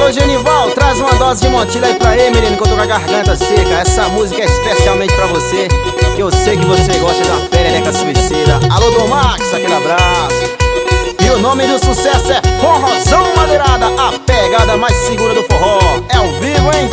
Ô Genival, traz uma dose de Montilha aí pra ele, menino, que eu tô com a garganta seca. Essa música é especialmente pra você, que eu sei que você gosta de uma perereca suicida. Alô, Dom Max, aquele abraço. E o nome do sucesso é Forrozão Madeirada, a pegada mais segura do forró. É ao vivo, hein?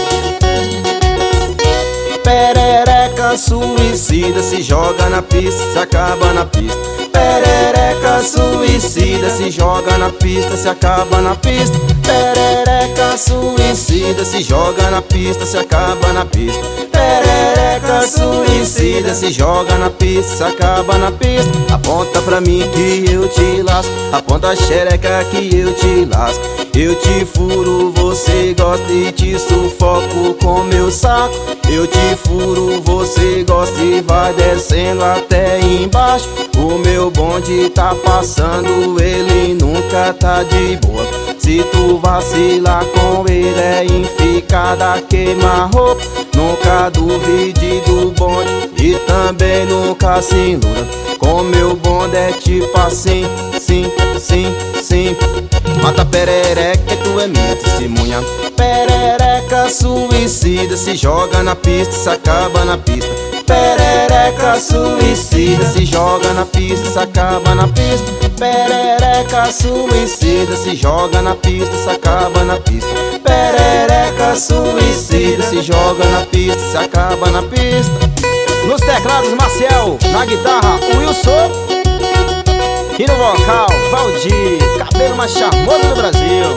Perereca suicida, se joga na pista, se acaba na pista. Perereca suicida, se joga na pista, se acaba na pista. Perereca suicida, se joga na pista, se acaba na pista. Perereca suicida, se joga na pista, se acaba na pista. Aponta pra mim que eu te lasco, aponta a xereca que eu te lasco. Eu te furo, você gosta e te sufoco com meu saco. Eu te furo, você gosta e vai descendo até embaixo. O meu bonde tá passando, ele nunca tá de boa. Se tu vacilar com ele é enficada, queima roupa. Nunca duvide do bonde e também nunca se iluda. Com meu bonde é tipo assim, sim, sim, sim. Mata perereca e tu é minha testemunha. Perereca suicida, se joga na pista, se acaba na pista. Perereca suicida, se joga na pista, se acaba na pista. Perereca suicida, se joga na pista, se acaba na pista. Perereca suicida, se joga na pista, se acaba na pista. Nos teclados, Maciel. Na guitarra, Wilson. E no vocal, Valdir. Cabelo mais charmoso do Brasil.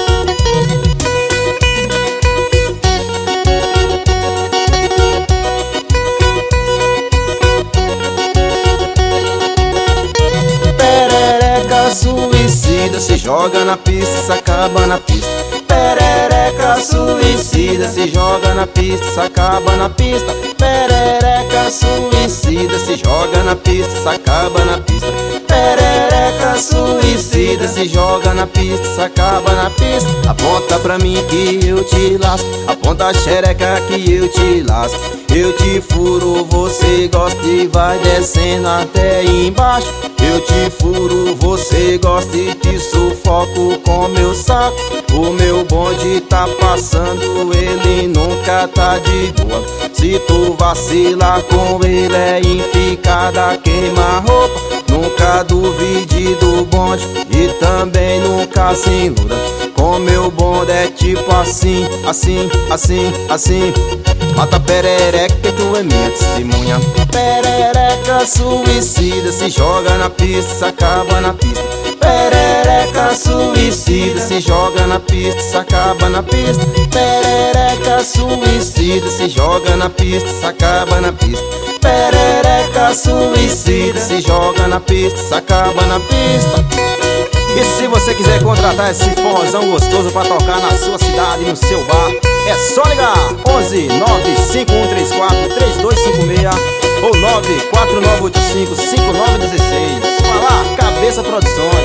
Perereca suicida, se joga na pista, se acaba na pista. Perereca suicida, se joga na pista, se acaba na pista. Perereca suicida, se joga na pista, se acaba na pista. Perereca suicida, se joga na pista, se acaba na pista. Aponta pra mim que eu te lasco, aponta a xereca que eu te lasco. Eu te furo, você gosta e vai descendo até embaixo. Eu te furo, você gosta e te sufoco com meu saco. O meu bonde tá passando, ele nunca tá de boa. Se tu vacilar com ele é enficada, queima roupa. Nunca duvide do bonde e também nunca se iluda. Com meu bonde é tipo assim, assim, assim, assim. Mata perereca e tu é minha testemunha. Perereca suicida, se joga na pista, se acaba na pista. Perereca suicida, se joga na pista, se acaba na pista. Perereca suicida, se joga na pista, se acaba na pista. Perereca suicida, se joga na pista, se acaba na pista. E se você quiser contratar esse forrozão gostoso pra tocar na sua cidade, no seu bar, é só ligar 11 95134 3256 ou 94985 5916. Falar Cabeça Produções.